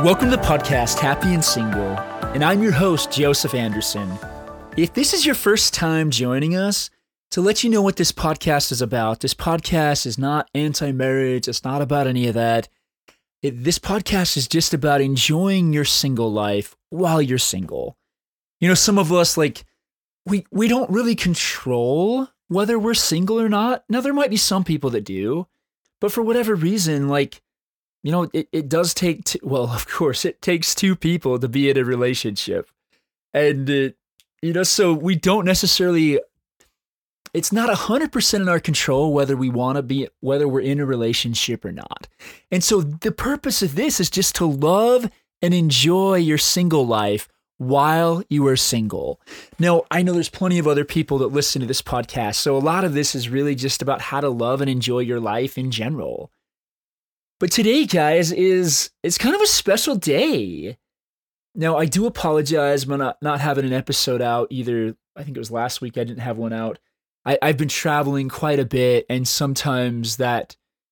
Welcome to the podcast Happy and Single, and I'm your host, Joseph Anderson. If this is your first time joining us, to let you know what this podcast is about, this podcast is not anti-marriage, it's not about any of that. This podcast is just about enjoying your single life while you're single. You know, some of us, we don't really control whether we're single or not. Now, there might be some people that do, but for whatever reason, it does take, of course, it takes two people to be in a relationship. And, so we don't necessarily, it's not 100% in our control whether we're in a relationship or not. And so the purpose of this is just to love and enjoy your single life while you are single. Now, I know there's plenty of other people that listen to this podcast, so a lot of this is really just about how to love and enjoy your life in general. But today, guys, it's kind of a special day. Now, I do apologize for not having an episode out either. I think it was last week I didn't have one out. I've been traveling quite a bit, and sometimes I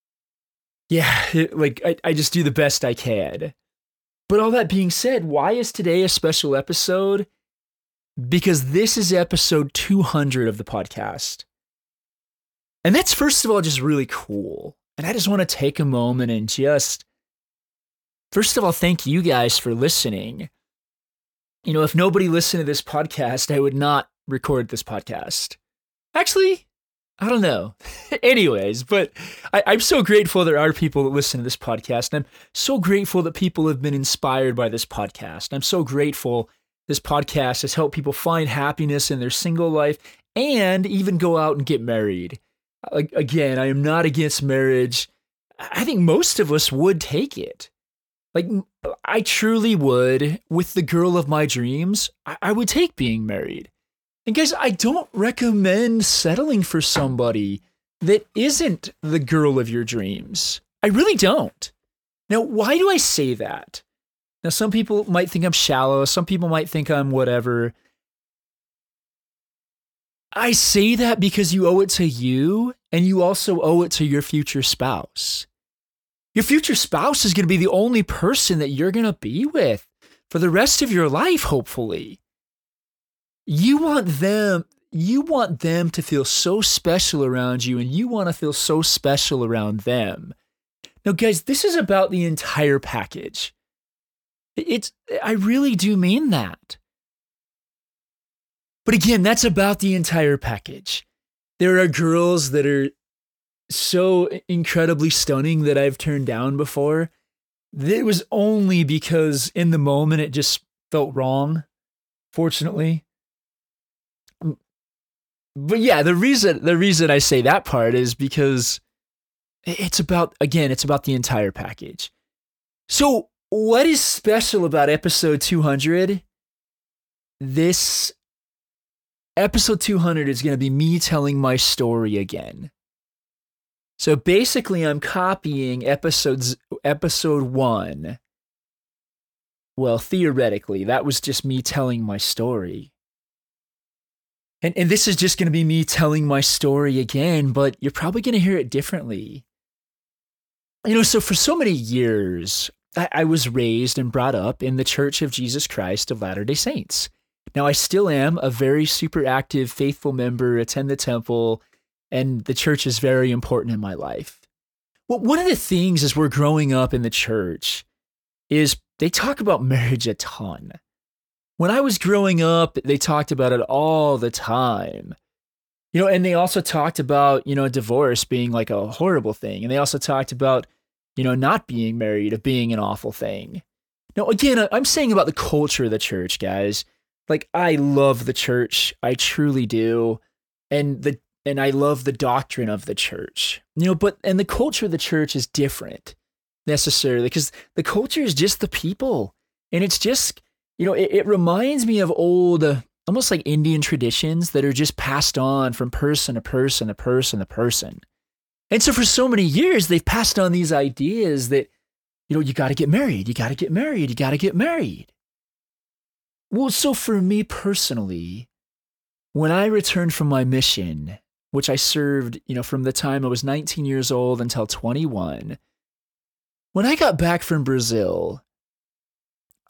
just do the best I can. But all that being said, why is today a special episode? Because this is episode 200 of the podcast. And that's, first of all, just really cool. And I just want to take a moment and just, first of all, thank you guys for listening. You know, if nobody listened to this podcast, I would not record this podcast. Actually, I don't know. Anyways, but I'm so grateful there are people that listen to this podcast. And I'm so grateful that people have been inspired by this podcast. I'm so grateful this podcast has helped people find happiness in their single life and even go out and get married. Again, I am not against marriage. I think most of us would take it. I truly would. With the girl of my dreams, I would take being married. And guys, I don't recommend settling for somebody that isn't the girl of your dreams. I really don't. Now, why do I say that? Now, some people might think I'm shallow. Some people might think I'm whatever. I say that because you owe it to you, and you also owe it to your future spouse. Your future spouse is going to be the only person that you're going to be with for the rest of your life, hopefully. You want them to feel so special around you, and you want to feel so special around them. Now, guys, this is about the entire package. I really do mean that. But again, that's about the entire package. There are girls that are so incredibly stunning that I've turned down before. It was only because in the moment it just felt wrong, fortunately. But yeah, the reason I say that part is because it's about the entire package. So what is special about episode 200? This episode 200 is going to be me telling my story again. So basically, I'm copying episode 1. Well, theoretically, that was just me telling my story. And this is just going to be me telling my story again, but you're probably going to hear it differently. You know, so for so many years, I was raised and brought up in the Church of Jesus Christ of Latter-day Saints. Now, I still am a very super active, faithful member, attend the temple, and the church is very important in my life. Well, one of the things as we're growing up in the church is they talk about marriage a ton. When I was growing up, they talked about it all the time. You know, and they also talked about, divorce being like a horrible thing. And they also talked about, not being married, of being an awful thing. Now, again, I'm saying about the culture of the church, guys. I love the church. I truly do. And I love the doctrine of the church. But the culture of the church is different necessarily because the culture is just the people. And it's just, it reminds me of old, almost like Indian traditions that are just passed on from person to person to person to person. And so for so many years, they've passed on these ideas that, you got to get married, you got to get married, you got to get married. Well, so for me personally, when I returned from my mission, which I served, from the time I was 19 years old until 21, when I got back from Brazil,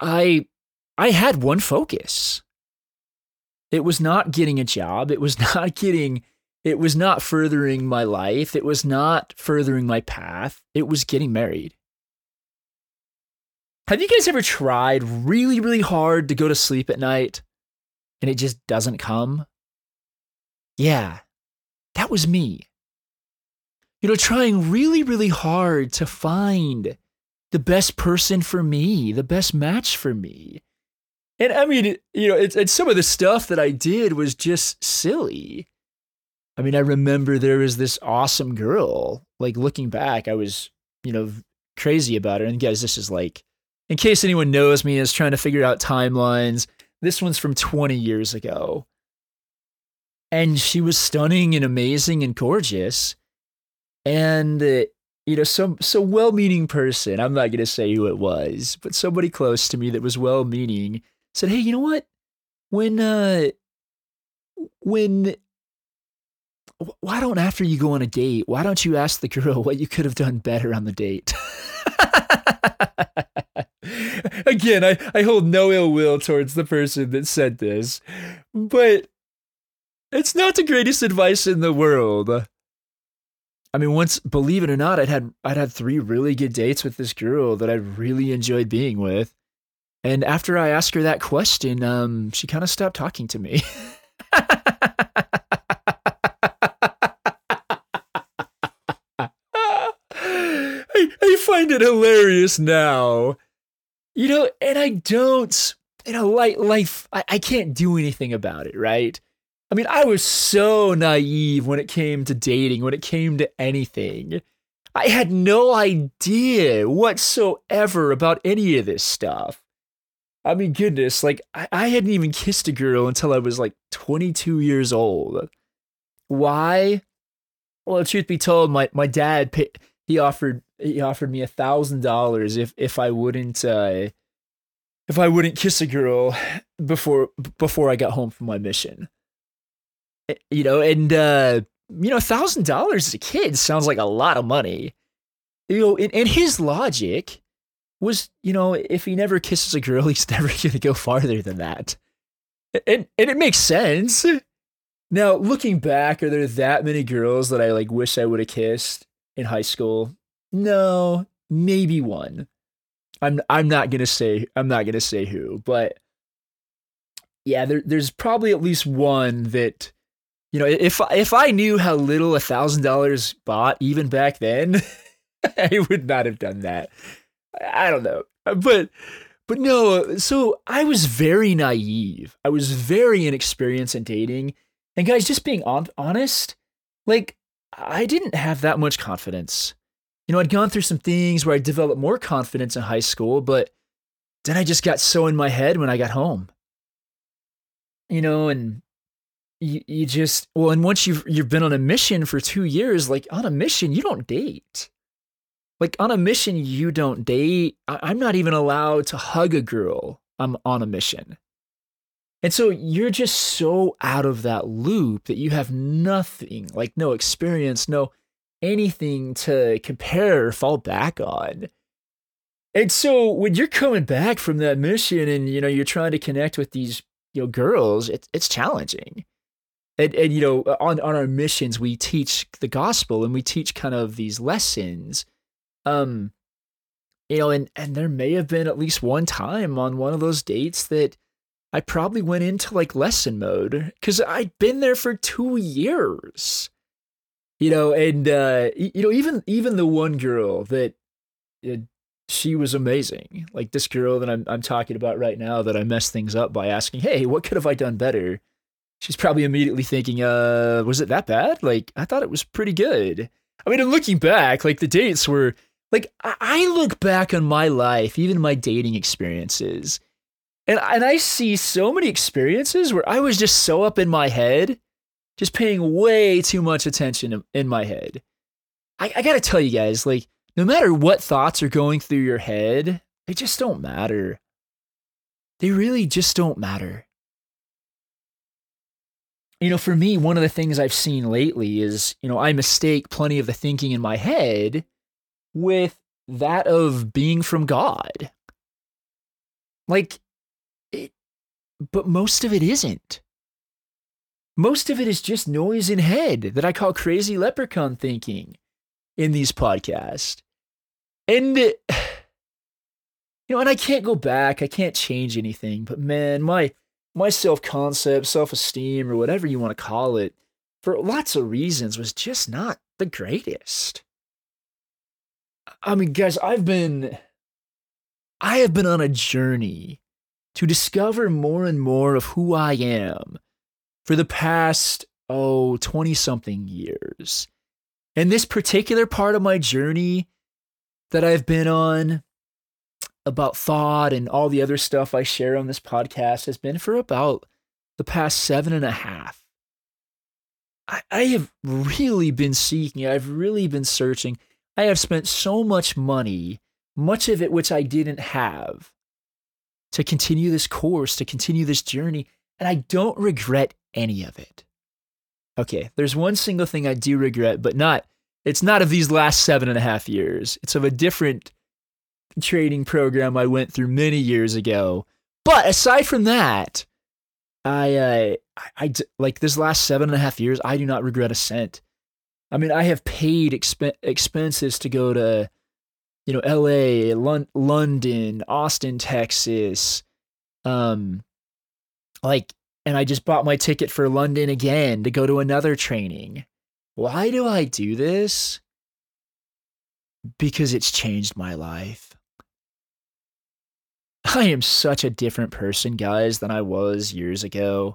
I had one focus. It was not getting a job. It was not furthering my life. It was not furthering my path. It was getting married. Have you guys ever tried really, really hard to go to sleep at night and it just doesn't come? Yeah, that was me. Trying really, really hard to find the best person for me, the best match for me. And I mean, it's some of the stuff that I did was just silly. I mean, I remember there was this awesome girl. Like, looking back, I was, crazy about her. And guys, this is like, in case anyone knows me, is trying to figure out timelines. This one's from 20 years ago. And she was stunning and amazing and gorgeous. And, some well-meaning person, I'm not going to say who it was, but somebody close to me that was well-meaning said, hey, you know what? Why don't, after you go on a date, why don't you ask the girl what you could have done better on the date? Again, I hold no ill will towards the person that said this, but it's not the greatest advice in the world. I mean, once, believe it or not, I'd had 3 really good dates with this girl that I really enjoyed being with. And after I asked her that question, she kind of stopped talking to me. I find it hilarious now. And I don't, life, I can't do anything about it, right? I mean, I was so naive when it came to dating, when it came to anything. I had no idea whatsoever about any of this stuff. I mean, goodness, like, I hadn't even kissed a girl until I was like 22 years old. Why? Well, truth be told, my dad, he offered me $1,000 if I wouldn't kiss a girl before I got home from my mission. And $1,000 as a kid sounds like a lot of money. And his logic was, if he never kisses a girl, he's never going to go farther than that. And it makes sense. Now, looking back, are there that many girls that I wish I would have kissed in high school? No, maybe one. I'm not gonna say who, but yeah, there's probably at least one that, if I knew how little $1,000 bought even back then, I would not have done that. I don't know, but no. So I was very naive. I was very inexperienced in dating, and guys, just being honest, I didn't have that much confidence. I'd gone through some things where I developed more confidence in high school, but then I just got so in my head when I got home. And you just, and once you've been on a mission for 2 years, on a mission, you don't date. On a mission, you don't date. I'm not even allowed to hug a girl. I'm on a mission. And so you're just so out of that loop that you have nothing, no experience, no anything to compare or fall back on. And so when you're coming back from that mission and, you're trying to connect with these, girls, it's challenging. And on our missions, we teach the gospel and we teach kind of these lessons. And there may have been at least one time on one of those dates that I probably went into lesson mode because I'd been there for 2 years. Even the one girl that she was amazing. This girl that I'm talking about right now that I messed things up by asking, hey, what could have I done better? She's probably immediately thinking, was it that bad? I thought it was pretty good. I mean, and looking back, the dates were I look back on my life, even my dating experiences, and I see so many experiences where I was just so up in my head, just paying way too much attention in my head. I got to tell you guys, no matter what thoughts are going through your head, they just don't matter. They really just don't matter. For me, one of the things I've seen lately is, I mistake plenty of the thinking in my head with that of being from God. Like, it, but most of it isn't. Most of it is just noise in head that I call crazy leprechaun thinking in these podcasts. And, and I can't go back. I can't change anything. But man, my self-concept, self-esteem, or whatever you want to call it, for lots of reasons, was just not the greatest. I mean, guys, I have been on a journey to discover more and more of who I am for the past, 20-something years. And this particular part of my journey that I've been on about thought and all the other stuff I share on this podcast has been for about the past 7.5. I have really been seeking, I've really been searching. I have spent so much money, much of it which I didn't have, to continue this course, to continue this journey, and I don't regret any of it. Okay, there's one single thing I do regret, but it's not of these last 7.5 years. It's of a different training program I went through many years ago. But aside from that, I like this last 7.5 years, I do not regret a cent. I mean, I have paid expenses to go to, LA, London, Austin, Texas, and I just bought my ticket for London again to go to another training. Why do I do this? Because it's changed my life. I am such a different person, guys, than I was years ago.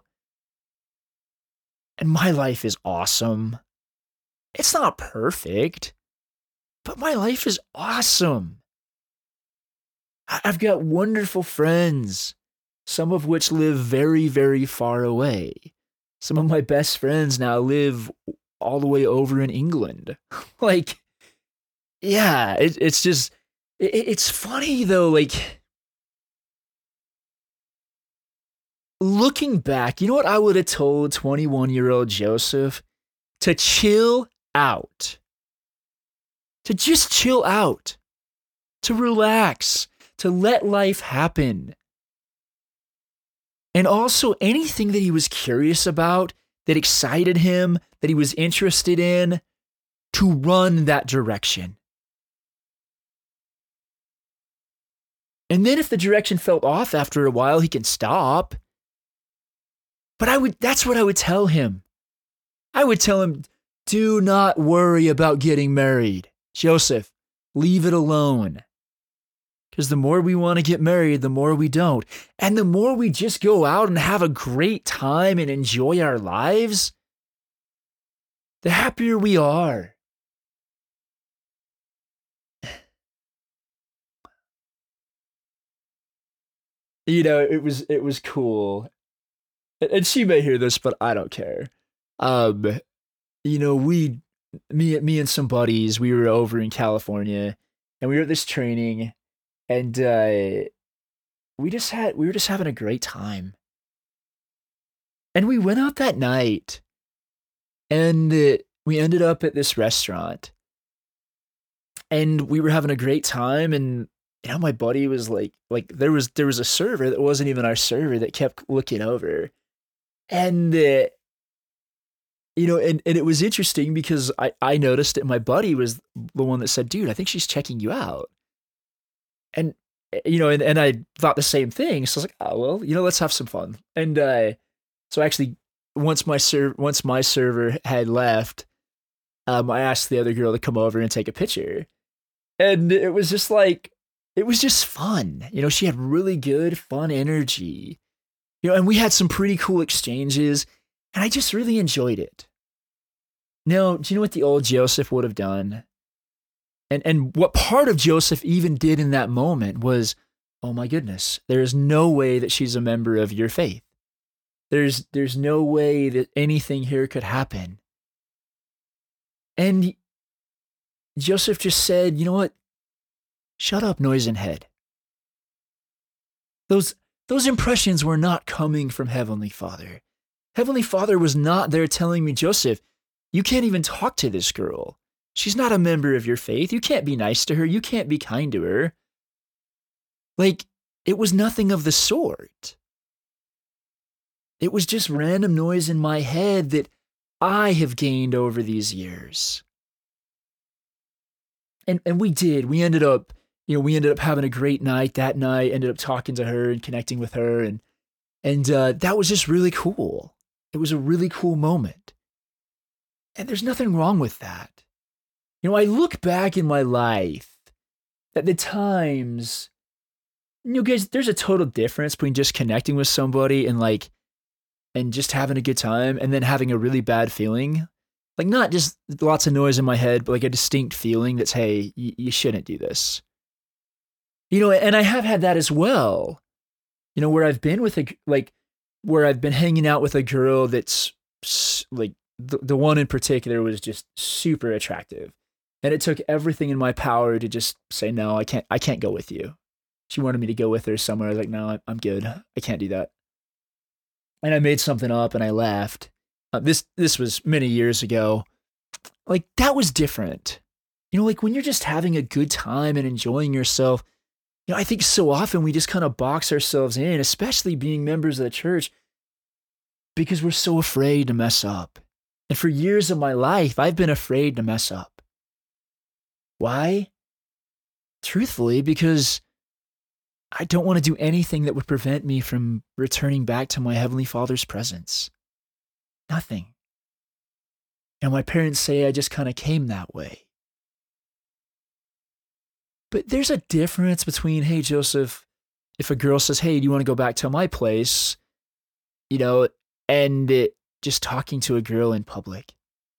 And my life is awesome. It's not perfect, but my life is awesome. I've got wonderful friends, some of which live very, very far away. Some of my best friends now live all the way over in England. It's just, it's funny though, looking back, you know what I would have told 21-year-old Joseph? To chill out. To just chill out. To relax. To let life happen. And also anything that he was curious about, that excited him, that he was interested in, to run that direction. And then if the direction felt off after a while, he can stop. But that's what I would tell him. I would tell him, do not worry about getting married. Joseph, leave it alone. Because the more we want to get married, the more we don't. And the more we just go out and have a great time and enjoy our lives, the happier we are. It was cool. And she may hear this, but I don't care. Me and some buddies, we were over in California, and we were at this training, and we were just having a great time. And we went out that night, and we ended up at this restaurant, and we were having a great time, and my buddy was like there was a server that wasn't even our server that kept looking over. And, and it was interesting because I noticed that my buddy was the one that said, dude, I think she's checking you out. And, and I thought the same thing. So I was like, oh, well, let's have some fun. And so actually, once my server had left, I asked the other girl to come over and take a picture. And it was just fun. She had really good, fun energy. And we had some pretty cool exchanges, and I just really enjoyed it. Now, do you know what the old Joseph would have done? And what part of Joseph even did in that moment was, oh my goodness, there is no way that she's a member of your faith. There's no way that anything here could happen. And Joseph just said, you know what? Shut up, noise and head. Those impressions were not coming from Heavenly Father. Heavenly Father was not there telling me, Joseph, you can't even talk to this girl. She's not a member of your faith. You can't be nice to her. You can't be kind to her. It was nothing of the sort. It was just random noise in my head that I have gained over these years. And we ended up, having a great night that night, ended up talking to her and connecting with her. And that was just really cool. It was a really cool moment. And there's nothing wrong with that. I look back in my life at the times, guys, there's a total difference between just connecting with somebody and just having a good time and then having a really bad feeling. Like, not just lots of noise in my head, but like a distinct feeling that's, hey, you shouldn't do this. And I have had that as well. Where I've been where I've been hanging out with a girl that's like, the one in particular was just super attractive. And it took everything in my power to just say, no, I can't go with you. She wanted me to go with her somewhere. I was like, no, I'm good. I can't do that. And I made something up and I left. This was many years ago. Like, that was different. Like when you're just having a good time and enjoying yourself, I think so often we just kind of box ourselves in, especially being members of the church, because we're so afraid to mess up. And for years of my life, I've been afraid to mess up. Why? Truthfully, because I don't want to do anything that would prevent me from returning back to my Heavenly Father's presence. Nothing. My parents say I just kind of came that way. But there's a difference between, hey, Joseph, if a girl says, hey, do you want to go back to my place? And just talking to a girl in public.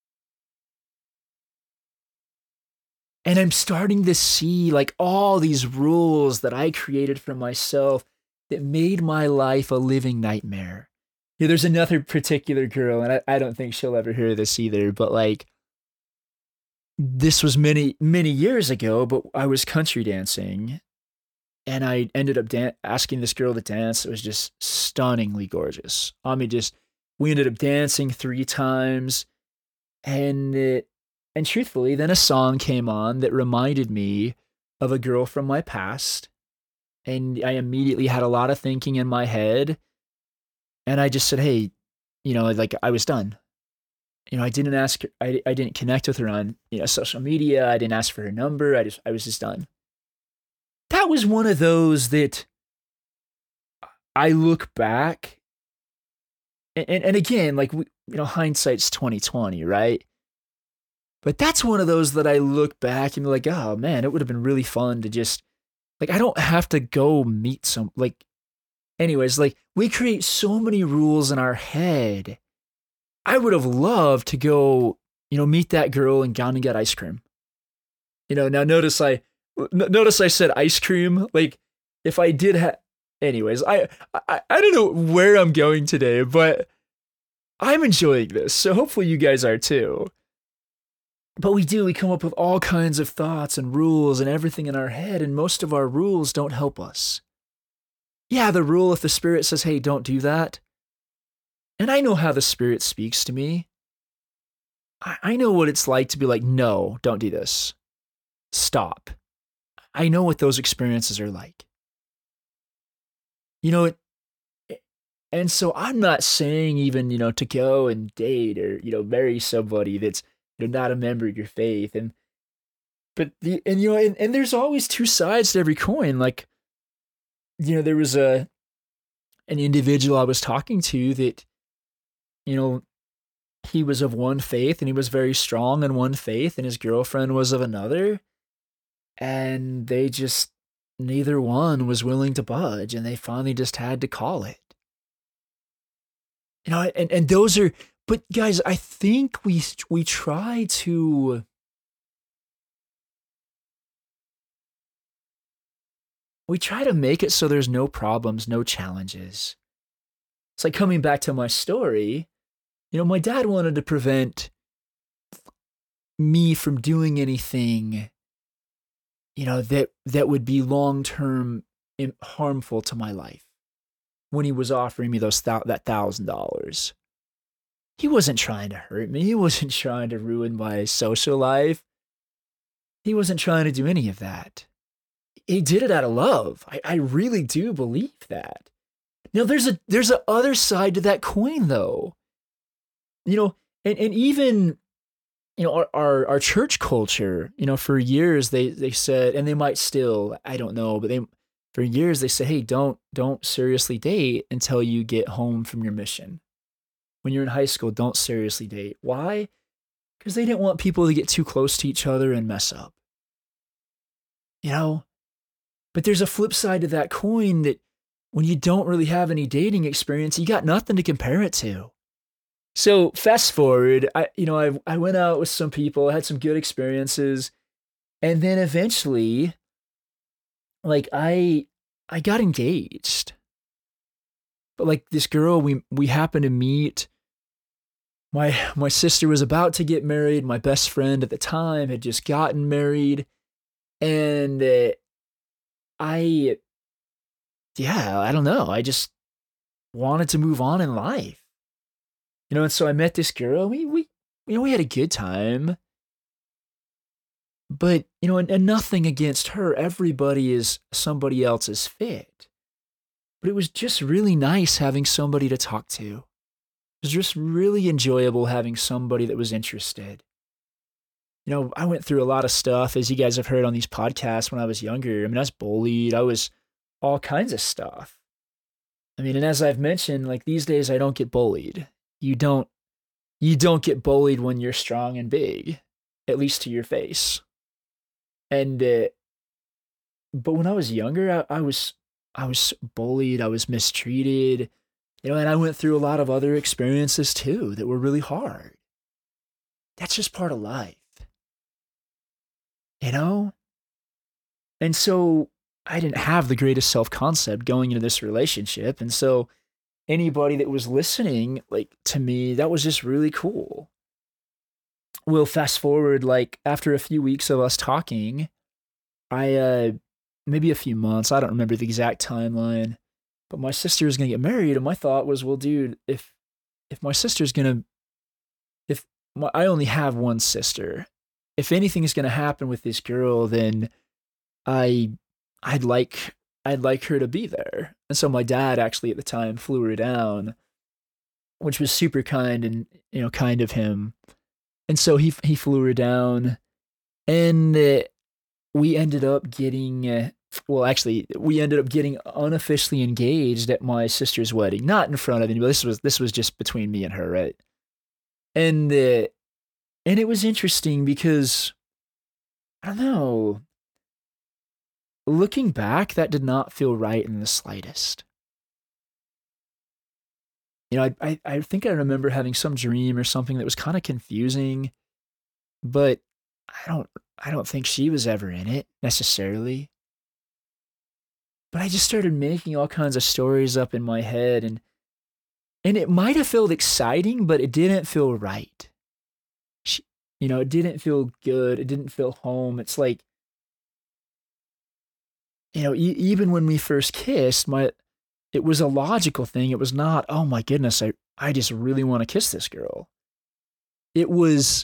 And I'm starting to see like all these rules that I created for myself that made my life a living nightmare. There's another particular girl, and I don't think she'll ever hear this either, but like, this was many, many years ago, but I was country dancing, and I ended up asking this girl to dance. It was just stunningly gorgeous. We ended up dancing 3 times, and truthfully, then a song came on that reminded me of a girl from my past, and I immediately had a lot of thinking in my head. And I just said, hey, I was done. I didn't ask her, I didn't connect with her on, social media. I didn't ask for her number. I was just done. That was one of those that I look back and again, like, hindsight's 2020, right? But that's one of those that I look back and be like, oh man, it would have been really fun to just, like, I don't have to go meet some, like, anyways, like, we create so many rules in our head. I would have loved to go, meet that girl and gone and get ice cream. Now notice I said ice cream. Like, if I did have, anyways, I don't know where I'm going today, but I'm enjoying this. So hopefully you guys are too. But we come up with all kinds of thoughts and rules and everything in our head, and most of our rules don't help us. Yeah, the rule, if the Spirit says, hey, don't do that. And I know how the Spirit speaks to me. I know what it's like to be like, no, don't do this. Stop. I know what those experiences are like. And so I'm not saying even, to go and date or, marry somebody that's, not a member of your faith. And there's always 2 sides to every coin. Like, there was an individual I was talking to that, he was of one faith and he was very strong in one faith, and his girlfriend was of another. And they just, neither one was willing to budge, and they finally just had to call it. And those are, but guys, I think we try to, make it so there's no problems, no challenges. It's like, coming back to my story, my dad wanted to prevent me from doing anything, that would be long-term harmful to my life when he was offering me that $1,000. He wasn't trying to hurt me. He wasn't trying to ruin my social life. He wasn't trying to do any of that. he did it out of love. I really do believe that. Now there's a other side to that coin though. You know, and even our church culture, for years they said, and they might still, I don't know, but for years they said, hey, don't seriously date until you get home from your mission. When you're in high school, don't seriously date. Why? Because they didn't want people to get too close to each other and mess up. But there's a flip side to that coin that when you don't really have any dating experience, you got nothing to compare it to. So fast forward, I went out with some people, had some good experiences, and then eventually, like I got engaged. But like this girl we happened to meet. My sister was about to get married. My best friend at the time had just gotten married, and I don't know. I just wanted to move on in life. And so I met this girl. We had a good time. But, and nothing against her. Everybody is somebody else's fit. But it was just really nice having somebody to talk to. It was just really enjoyable having somebody that was interested. I went through a lot of stuff, as you guys have heard on these podcasts when I was younger. I mean, I was bullied. I was all kinds of stuff. I mean, and as I've mentioned, like these days I don't get bullied. You don't get bullied when you're strong and big, at least to your face. And but when I was younger, I was bullied, I was mistreated, and I went through a lot of other experiences too that were really hard. That's just part of life. And so I didn't have the greatest self-concept going into this relationship, and so anybody that was listening, like, to me, that was just really cool. Well, fast forward, like, after a few weeks of us talking, maybe a few months, I don't remember the exact timeline, but my sister was going to get married, and my thought was, well, dude, if my sister's going to, I only have one sister, if anything is going to happen with this girl, then I'd like her to be there. And so my dad actually at the time flew her down, which was super kind and, kind of him. And so he flew her down, and we ended up getting, we ended up getting unofficially engaged at my sister's wedding, not in front of anybody. This was just between me and her, right? And it was interesting because, I don't know, looking back, that did not feel right in the slightest. I think I remember having some dream or something that was kind of confusing, but I don't think she was ever in it necessarily. But I just started making all kinds of stories up in my head, and it might have felt exciting, but it didn't feel right. It didn't feel good. It didn't feel home. It's like, even when we first kissed, it was a logical thing. It was not, oh my goodness, I just really want to kiss this girl. It was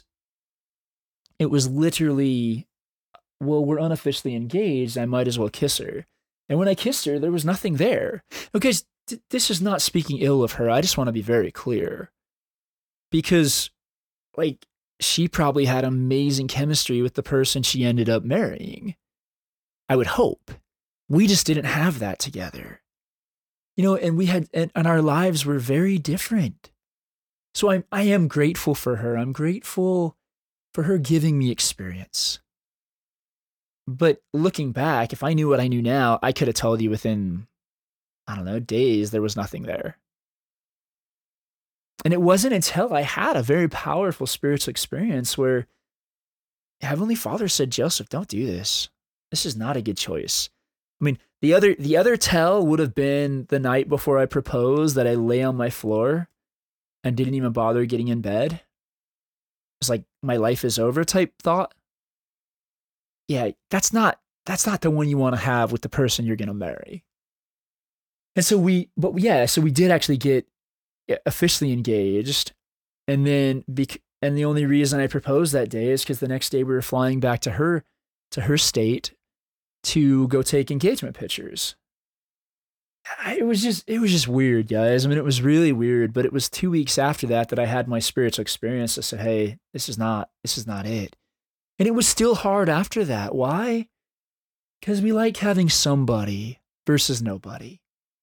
literally, well, we're unofficially engaged. I might as well kiss her. And when I kissed her, there was nothing there. Okay, this is not speaking ill of her. I just want to be very clear. Because, like, she probably had amazing chemistry with the person she ended up marrying. I would hope. We just didn't have that together. And we had, and our lives were very different. So I am grateful for her. I'm grateful for her giving me experience. But looking back, if I knew what I knew now, I could have told you within, I don't know, days, there was nothing there. And it wasn't until I had a very powerful spiritual experience where Heavenly Father said, Joseph, don't do this. This is not a good choice. I mean, the other tell would have been the night before I proposed that I lay on my floor and didn't even bother getting in bed. It's like my life is over type thought. Yeah, that's not the one you want to have with the person you're going to marry. And so we did actually get officially engaged. And then, and the only reason I proposed that day is because the next day we were flying back to her state to go take engagement pictures. It was just weird, guys. I mean, it was really weird, but it was 2 weeks after that I had my spiritual experience. I said, hey, this is not it. And it was still hard after that. Why? Because we like having somebody versus nobody.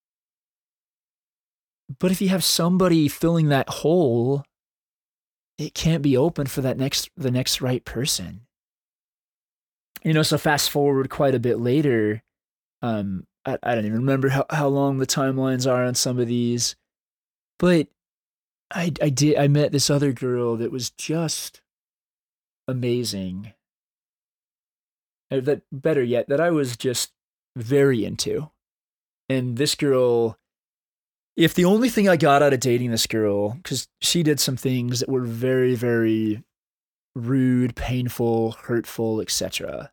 But if you have somebody filling that hole, it can't be open for the next right person. So fast forward quite a bit later, I don't even remember how long the timelines are on some of these, but I met this other girl that was just amazing. That, better yet, that I was just very into. And this girl, if the only thing I got out of dating this girl, because she did some things that were very, very rude, painful, hurtful, etc.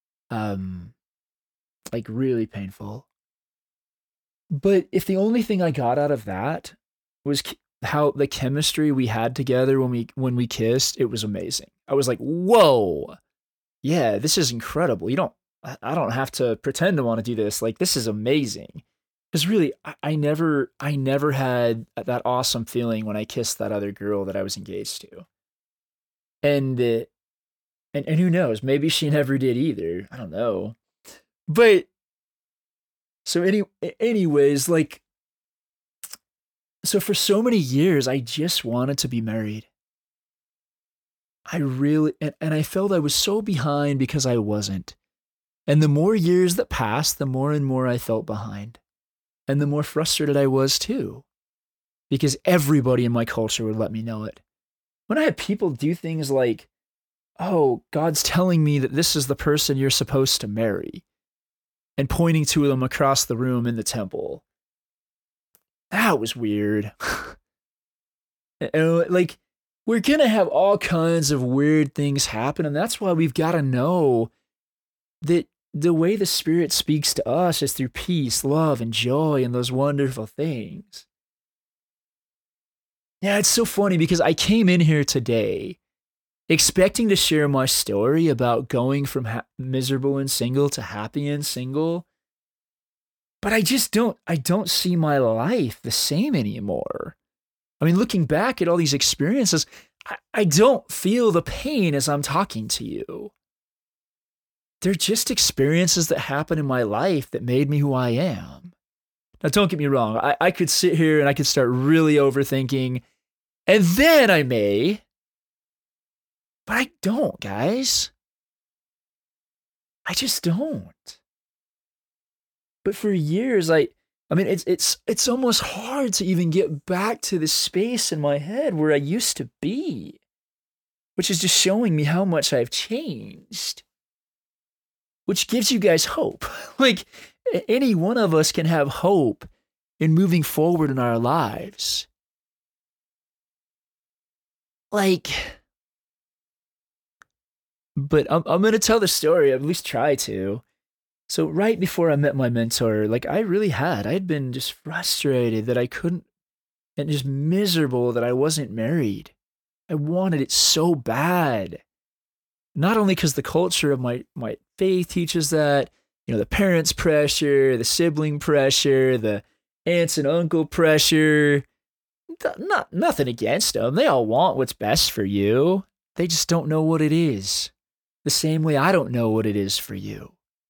Like really painful. But if the only thing I got out of that was how the chemistry we had together when we kissed, it was amazing. I was like, whoa, yeah, this is incredible. I don't have to pretend to want to do this. Like, this is amazing. Because really, I never had that awesome feeling when I kissed that other girl that I was engaged to. And who knows? Maybe she never did either. I don't know. But so anyways, like, so for so many years, I just wanted to be married. I really, and I felt I was so behind because I wasn't. And the more years that passed, the more and more I felt behind. And the more frustrated I was too. Because everybody in my culture would let me know it. When I had people do things like, oh, God's telling me that this is the person you're supposed to marry, and pointing to them across the room in the temple. That was weird. Like, we're going to have all kinds of weird things happen, and that's why we've got to know that the way the Spirit speaks to us is through peace, love, and joy, and those wonderful things. Yeah, it's so funny because I came in here today expecting to share my story about going from miserable and single to happy and single, but I don't see my life the same anymore. I mean, looking back at all these experiences, I don't feel the pain as I'm talking to you. They're just experiences that happened in my life that made me who I am. Now, don't get me wrong. I could sit here and I could start really overthinking, and then I may, but I don't, guys. I just don't. But for years, I mean, it's almost hard to even get back to the space in my head where I used to be, which is just showing me how much I've changed, which gives you guys hope. Like, any one of us can have hope in moving forward in our lives. Like, but I'm going to tell the story, at least try to. So right before I met my mentor, like, I had been just frustrated that I couldn't, and just miserable that I wasn't married. I wanted it so bad. Not only because the culture of my faith teaches that, the parents' pressure, the sibling pressure, the aunts and uncle pressure, nothing against them. They all want what's best for you. They just don't know what it is. The same way I don't know what it is for you.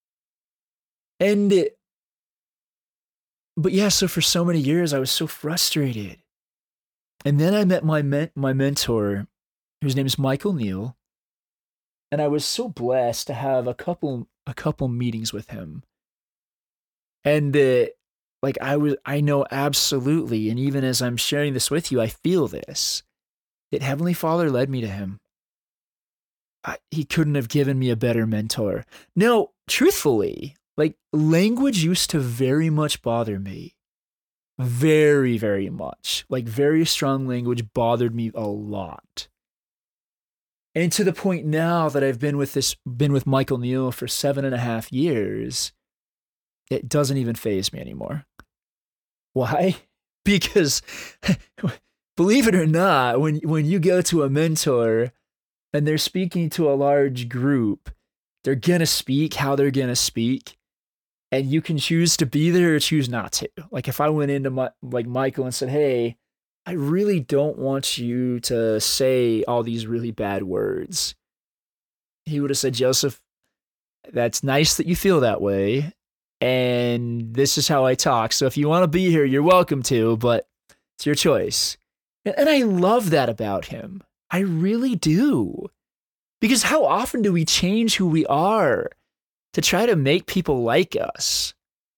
But yeah, so for so many years, I was so frustrated. And then I met my mentor, whose name is Michael Neal. And I was so blessed to have a couple meetings with him. And I know absolutely, and even as I'm sharing this with you, I feel this, that Heavenly Father led me to him. He couldn't have given me a better mentor. No, truthfully, like, language used to very much bother me. Very, very much. Like, very strong language bothered me a lot. And to the point now that I've been with Michael Neal for 7.5 years, it doesn't even faze me anymore. Why? Because believe it or not, when you go to a mentor and they're speaking to a large group, they're going to speak how they're going to speak. And you can choose to be there or choose not to. Like if I went into Michael and said, hey, I really don't want you to say all these really bad words. He would have said, Joseph, that's nice that you feel that way. And this is how I talk. So if you want to be here, you're welcome to, but it's your choice. And I love that about him. I really do. Because how often do we change who we are to try to make people like us?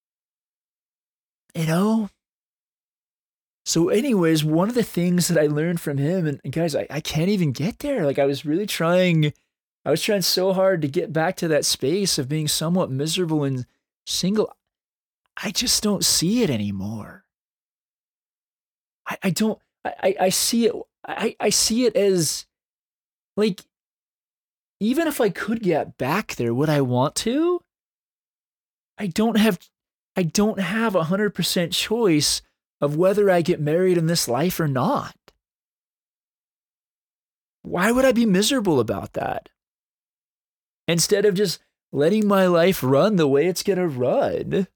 You know? So anyways, one of the things that I learned from him, and guys, I can't even get there. Like I was trying so hard to get back to that space of being somewhat miserable and single. I just don't see it anymore. I don't, I see it, I see it as like, even if I could get back there, would I want to? I don't have 100% choice of whether I get married in this life or not. Why would I be miserable about that? Instead of just letting my life run the way it's going to run.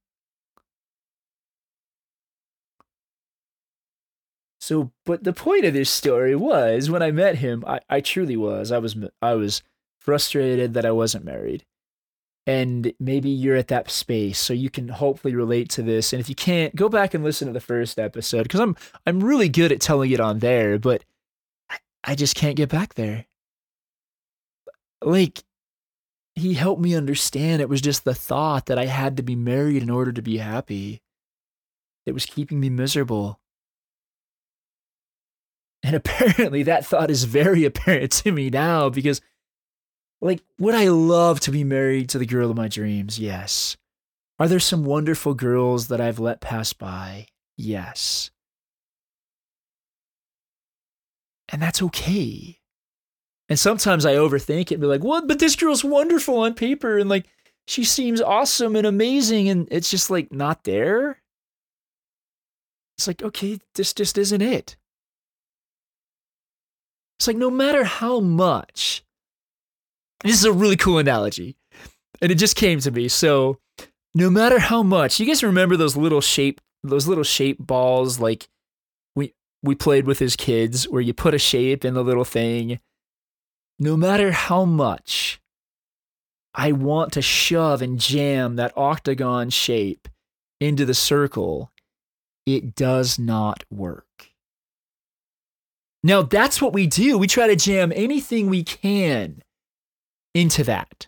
So, but the point of this story was when I met him, I truly was. I was frustrated that I wasn't married. And maybe you're at that space, so you can hopefully relate to this. And if you can't, go back and listen to the first episode, because I'm really good at telling it on there, but I just can't get back there. Like, he helped me understand it was just the thought that I had to be married in order to be happy. It was keeping me miserable. And apparently that thought is very apparent to me now, because like, would I love to be married to the girl of my dreams? Yes. Are there some wonderful girls that I've let pass by? Yes. And that's okay. And sometimes I overthink it and be like, what? But this girl's wonderful on paper and like, she seems awesome and amazing. And it's just like not there. It's like, okay, this just isn't it. It's like no matter how much. This is a really cool analogy. And it just came to me. So no matter how much, you guys remember those little shape balls like we played with as kids where you put a shape in the little thing? No matter how much I want to shove and jam that octagon shape into the circle, it does not work. Now that's what we do. We try to jam anything we can into that.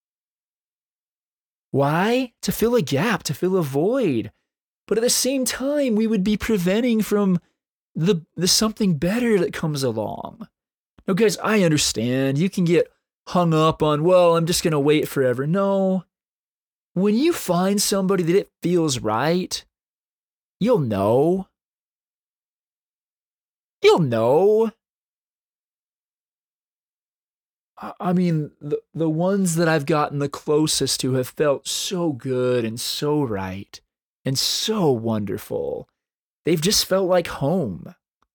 Why? To fill a gap, to fill a void. But at the same time, we would be preventing from the something better that comes along. Now, guys, I understand. You can get hung up on, well, I'm just going to wait forever. No. When you find somebody that it feels right, you'll know. You'll know. I mean, the ones that I've gotten the closest to have felt so good and so right and so wonderful. They've just felt like home.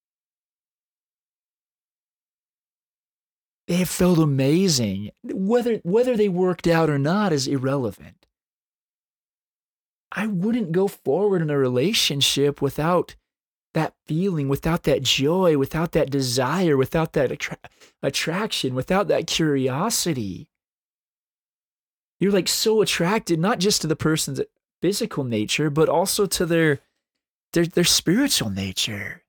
They have felt amazing. Whether they worked out or not is irrelevant. I wouldn't go forward in a relationship without that feeling, without that joy, without that desire, without that attraction, without that curiosity. You're like so attracted not just to the person's physical nature, but also to their spiritual nature.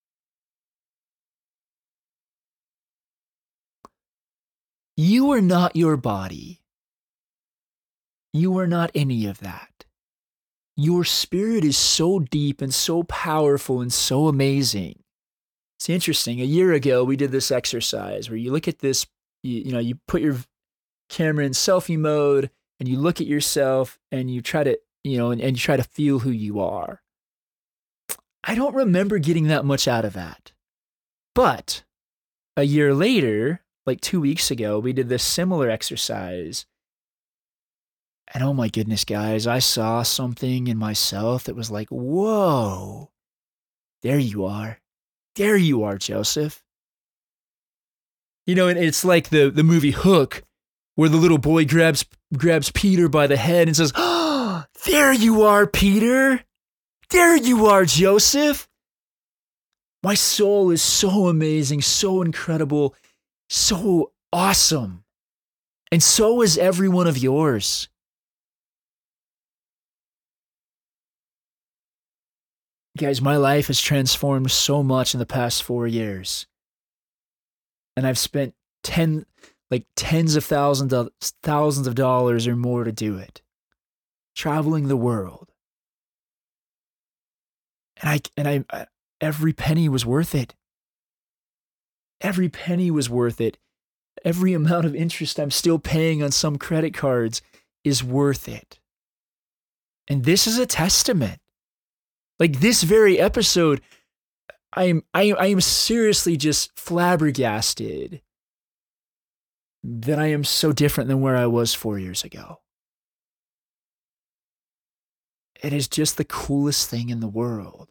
You are not your body. You are not any of that. Your spirit is so deep and so powerful and so amazing. It's interesting. A year ago, we did this exercise where you look at this, you put your camera in selfie mode and you look at yourself and you try to, and you try to feel who you are. I don't remember getting that much out of that. But a year later, like 2 weeks ago, we did this similar exercise. And oh my goodness, guys, I saw something in myself that was like, whoa, there you are. There you are, Joseph. And it's like the movie Hook, where the little boy grabs Peter by the head and says, "Oh, there you are, Peter. There you are, Joseph." My soul is so amazing, so incredible, so awesome. And so is every one of yours. Guys, my life has transformed so much in the past 4 years. And I've spent tens of thousands of dollars or more to do it. Traveling the world. And I every penny was worth it. Every penny was worth it. Every amount of interest I'm still paying on some credit cards is worth it. And this is a testament. Like this very episode, I am seriously just flabbergasted that I am so different than where I was 4 years ago. It is just the coolest thing in the world.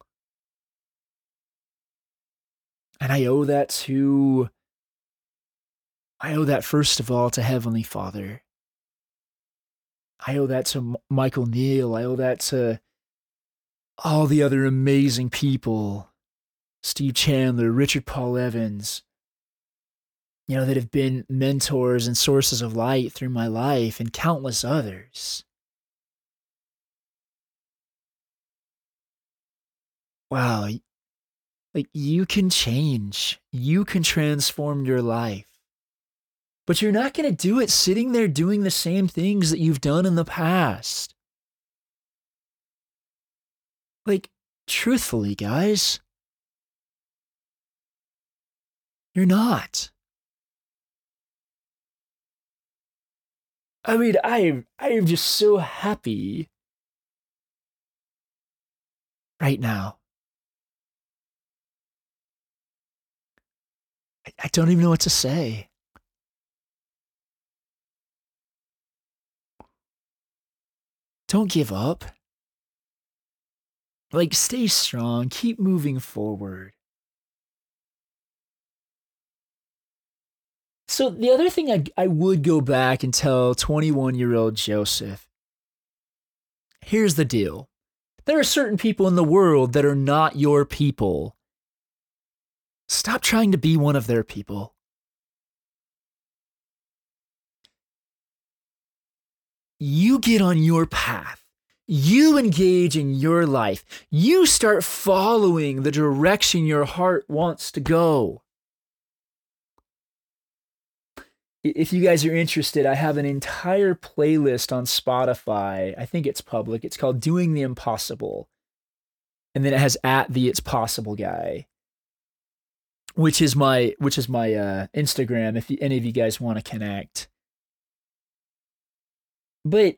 And I owe that first of all to Heavenly Father. I owe that to Michael Neal. I owe that to all the other amazing people, Steve Chandler, Richard Paul Evans, that have been mentors and sources of light through my life, and countless others. Wow, like you can change, you can transform your life, but you're not going to do it sitting there doing the same things that you've done in the past. Like, truthfully, guys, you're not. I mean, I am just so happy right now. I don't even know what to say. Don't give up. Like, stay strong. Keep moving forward. So the other thing I would go back and tell 21-year-old Joseph, here's the deal. There are certain people in the world that are not your people. Stop trying to be one of their people. You get on your path. You engage in your life. You start following the direction your heart wants to go. If you guys are interested, I have an entire playlist on Spotify. I think it's public. It's called Doing the Impossible. And then it has @the It's Possible guy, which is my Instagram if any of you guys want to connect. But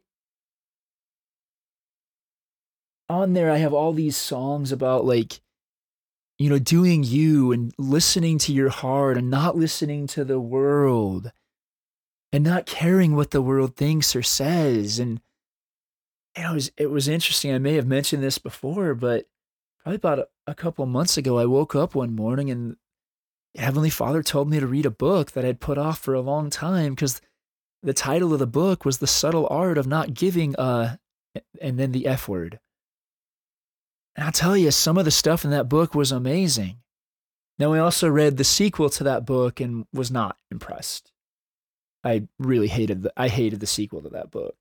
on there, I have all these songs about doing you and listening to your heart and not listening to the world and not caring what the world thinks or says. And it was interesting. I may have mentioned this before, but probably about a couple of months ago, I woke up one morning and Heavenly Father told me to read a book that I'd put off for a long time because the title of the book was The Subtle Art of Not Giving and then the F word. And I'll tell you, some of the stuff in that book was amazing. Now, I also read the sequel to that book and was not impressed. I really hated the sequel to that book.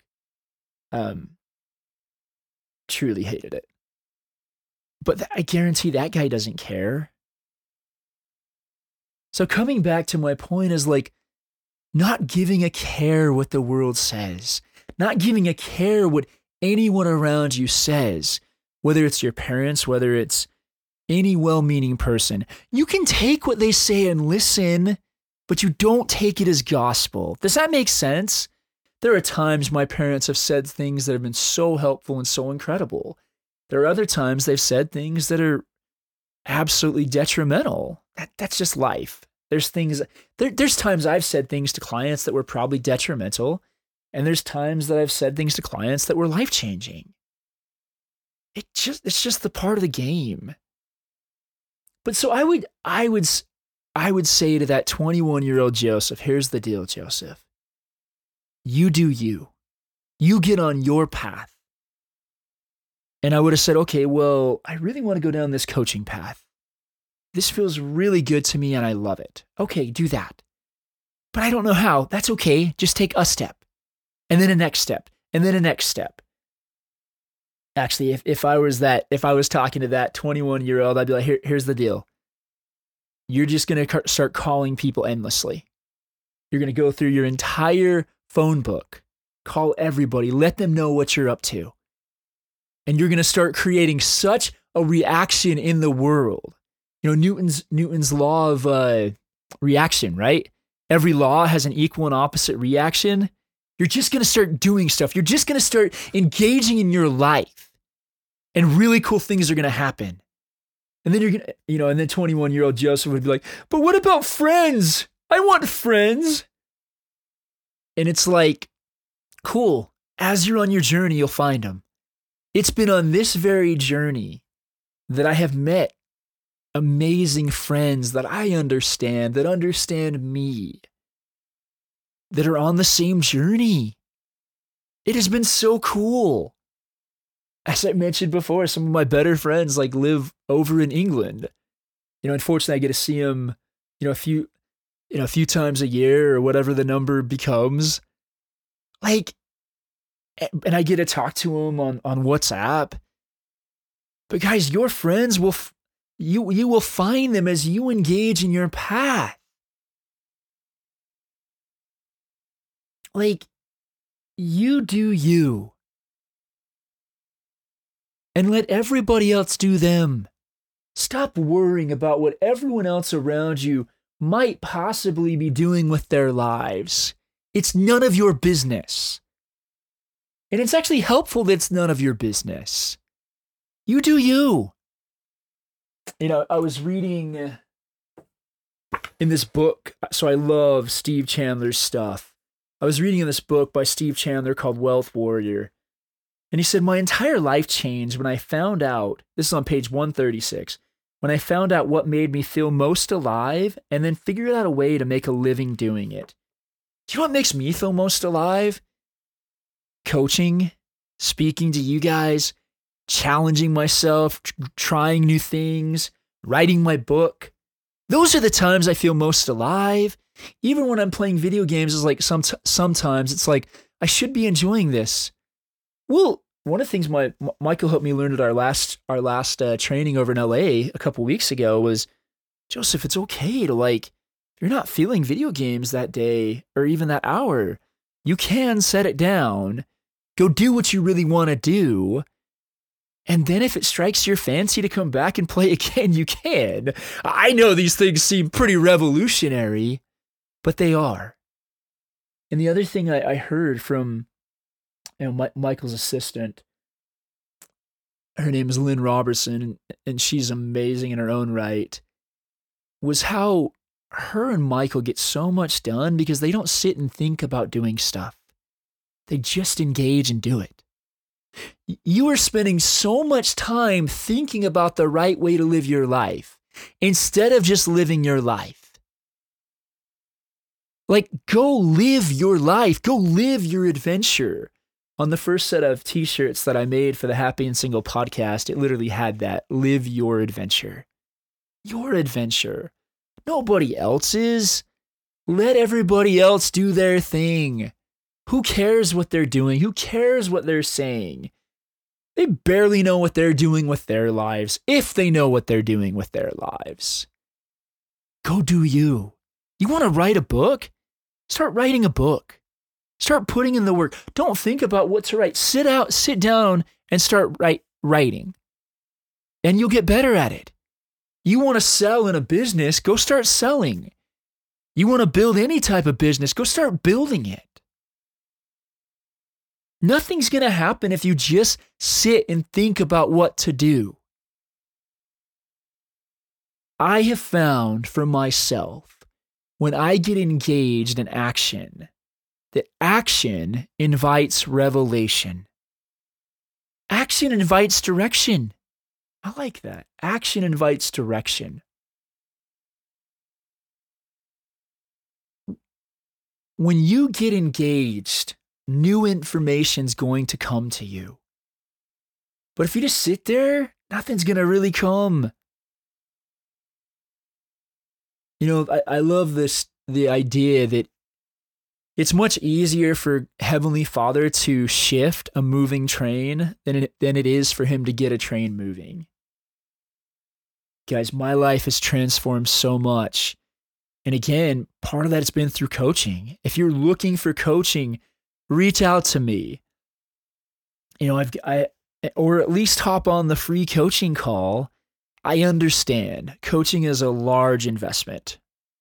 Truly hated it. But I guarantee that guy doesn't care. So coming back to my point is not giving a care what the world says, not giving a care what anyone around you says, whether it's your parents, whether it's any well-meaning person. You can take what they say and listen, but you don't take it as gospel. Does that make sense? There are times my parents have said things that have been so helpful and so incredible. There are other times they've said things that are absolutely detrimental. That's just life. There's times I've said things to clients that were probably detrimental, and there's times that I've said things to clients that were life-changing. It's just the part of the game. But so I would say to that 21-year-old Joseph, here's the deal, Joseph. You do you. You get on your path. And I would have said, okay, well, I really want to go down this coaching path. This feels really good to me and I love it. Okay, do that. But I don't know how. That's okay. Just take a step and then a next step and then a next step. Actually, if I was talking to that 21-year-old, I'd be like, here's the deal. You're just going to start calling people endlessly. You're going to go through your entire phone book, call everybody, let them know what you're up to. And you're going to start creating such a reaction in the world. You know, Newton's law of reaction, right? Every law has an equal and opposite reaction. You're just going to start doing stuff. You're just going to start engaging in your life. And really cool things are going to happen. And then you're going to, and then 21-year-old Joseph would be like, but what about friends? I want friends. And it's like, cool. As you're on your journey, you'll find them. It's been on this very journey that I have met amazing friends that I understand, that understand me, that are on the same journey. It has been so cool. As I mentioned before, some of my better friends live over in England. Unfortunately, I get to see them, a few times a year or whatever the number becomes. And I get to talk to them on WhatsApp. But guys, your friends you will find them as you engage in your path. You do you. And let everybody else do them. Stop worrying about what everyone else around you might possibly be doing with their lives. It's none of your business. And it's actually helpful that it's none of your business. You do you. I was reading in this book, so I love Steve Chandler's stuff. I was reading in this book by Steve Chandler called Wealth Warrior. And he said, my entire life changed when I found out, this is on page 136, when I found out what made me feel most alive and then figured out a way to make a living doing it. Do you know what makes me feel most alive? Coaching, speaking to you guys, challenging myself, trying new things, writing my book. Those are the times I feel most alive. Even when I'm playing video games, it's like sometimes it's like, I should be enjoying this. Well, one of the things Michael helped me learn at our last training over in LA a couple weeks ago was, Joseph, it's okay to if you're not feeling video games that day or even that hour, you can set it down, go do what you really want to do. And then if it strikes your fancy to come back and play again, you can. I know these things seem pretty revolutionary, but they are. And the other thing I heard from Michael's assistant, her name is Lynn Robertson, and she's amazing in her own right, was how her and Michael get so much done because they don't sit and think about doing stuff. They just engage and do it. You are spending so much time thinking about the right way to live your life instead of just living your life. Go live your life. Go live your adventure. On the first set of t-shirts that I made for the Happy and Single podcast, it literally had that, live your adventure. Your adventure. Nobody else's. Let everybody else do their thing. Who cares what they're doing? Who cares what they're saying? They barely know what they're doing with their lives, if they know what they're doing with their lives. Go do you. You want to write a book? Start writing a book. Start putting in the work. Don't think about what to write. Sit down and start writing. And you'll get better at it. You want to sell in a business, go start selling. You want to build any type of business, go start building it. Nothing's going to happen if you just sit and think about what to do. I have found for myself, when I get engaged in action, that action invites revelation. Action invites direction. I like that. Action invites direction. when you get engaged, new information's going to come to you. But if you just sit there, nothing's going to really come. I love the idea that it's much easier for Heavenly Father to shift a moving train than it is for him to get a train moving. Guys, my life has transformed so much. And again, part of that has been through coaching. If you're looking for coaching, reach out to me. Or at least hop on the free coaching call. I understand coaching is a large investment.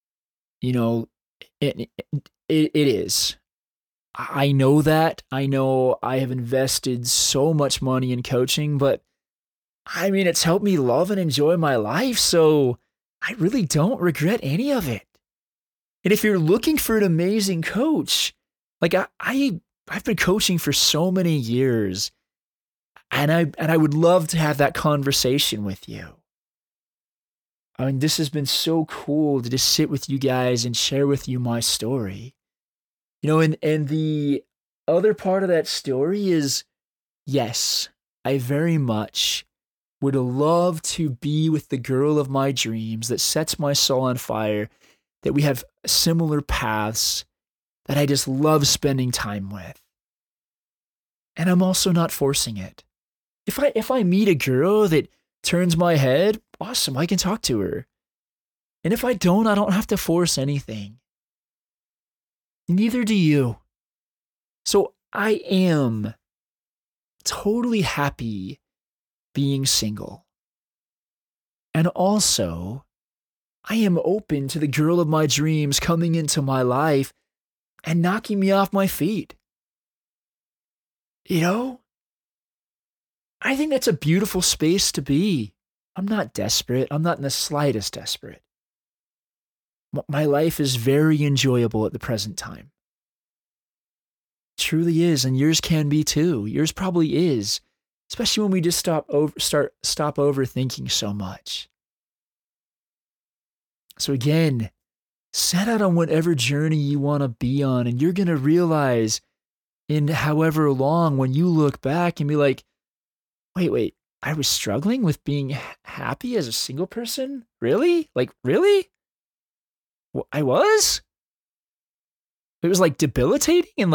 It is. I know that. I know I have invested so much money in coaching, but it's helped me love and enjoy my life. So I really don't regret any of it. And if you're looking for an amazing coach, like I've been coaching for so many years, and I would love to have that conversation with you. This has been so cool to just sit with you guys and share with you my story. And the other part of that story is, yes, I very much would love to be with the girl of my dreams that sets my soul on fire, that we have similar paths, that I just love spending time with. And I'm also not forcing it. If I meet a girl that turns my head, awesome, I can talk to her. And if I don't have to force anything. Neither do you. So I am totally happy being single. And also, I am open to the girl of my dreams coming into my life and knocking me off my feet. I think that's a beautiful space to be. I'm not desperate. I'm not in the slightest desperate. My life is very enjoyable at the present time. It truly is, and yours can be too. Yours probably is, especially when we just stop overthinking so much. So again, set out on whatever journey you want to be on, and you're going to realize in however long, when you look back and be like, wait, I was struggling with being happy as a single person? Really? Really? I was? It was debilitating and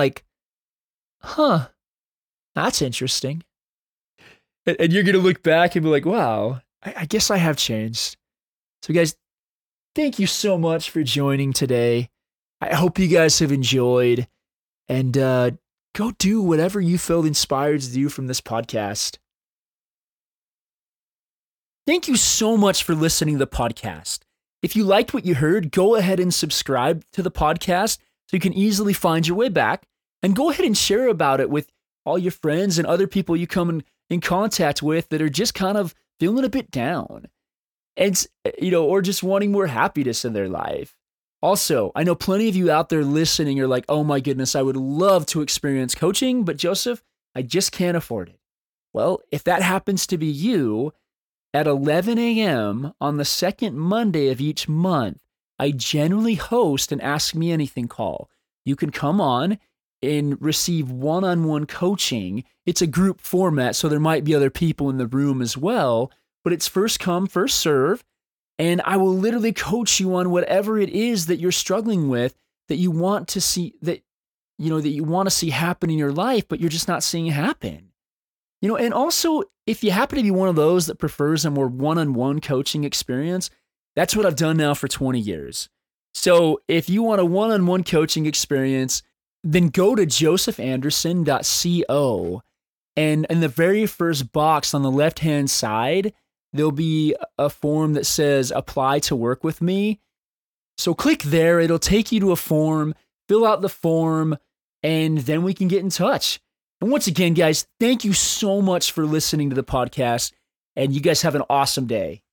that's interesting. And you're going to look back and be like, wow, I guess I have changed. So guys, thank you so much for joining today. I hope you guys have enjoyed, and go do whatever you felt inspired to do from this podcast. Thank you so much for listening to the podcast. If you liked what you heard, go ahead and subscribe to the podcast so you can easily find your way back, and go ahead and share about it with all your friends and other people you come in contact with that are just kind of feeling a bit down, and or just wanting more happiness in their life. Also, I know plenty of you out there listening, you're like, oh my goodness, I would love to experience coaching, but Joseph, I just can't afford it. Well, if that happens to be you, at 11 a.m. on the second Monday of each month, I generally host an Ask Me Anything call. You can come on and receive one-on-one coaching. It's a group format, so there might be other people in the room as well, but it's first come, first serve, and I will literally coach you on whatever it is that you're struggling with, that you want to see, that you want to see happen in your life, but you're just not seeing happen. And also, if you happen to be one of those that prefers a more one-on-one coaching experience, that's what I've done now for 20 years. So if you want a one-on-one coaching experience, then go to josephanderson.co, and in the very first box on the left-hand side, there'll be a form that says apply to work with me. So click there, it'll take you to a form, fill out the form, and then we can get in touch. And once again, guys, thank you so much for listening to the podcast, and you guys have an awesome day.